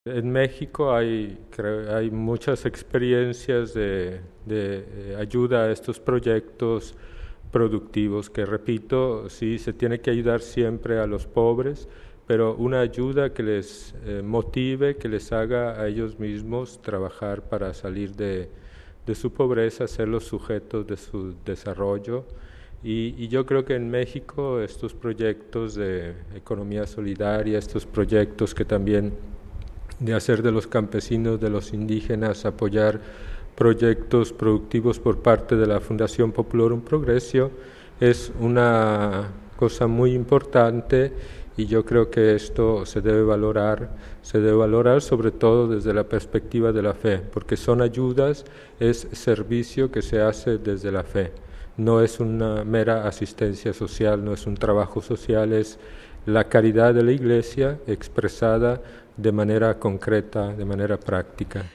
En México hay muchas experiencias de ayuda a estos proyectos productivos que, repito, sí se tiene que ayudar siempre a los pobres, pero una ayuda que les motive, que les haga a ellos mismos trabajar para salir de su pobreza, ser los sujetos de su desarrollo. Y yo creo que en México estos proyectos de economía solidaria, estos proyectos que también de hacer de los campesinos, de los indígenas, apoyar proyectos productivos por parte de la Fundación Populorum Progressio, es una cosa muy importante y yo creo que esto se debe valorar sobre todo desde la perspectiva de la fe, porque son ayudas, es servicio que se hace desde la fe. No es una mera asistencia social, no es un trabajo social, es la caridad de la Iglesia expresada de manera concreta, de manera práctica.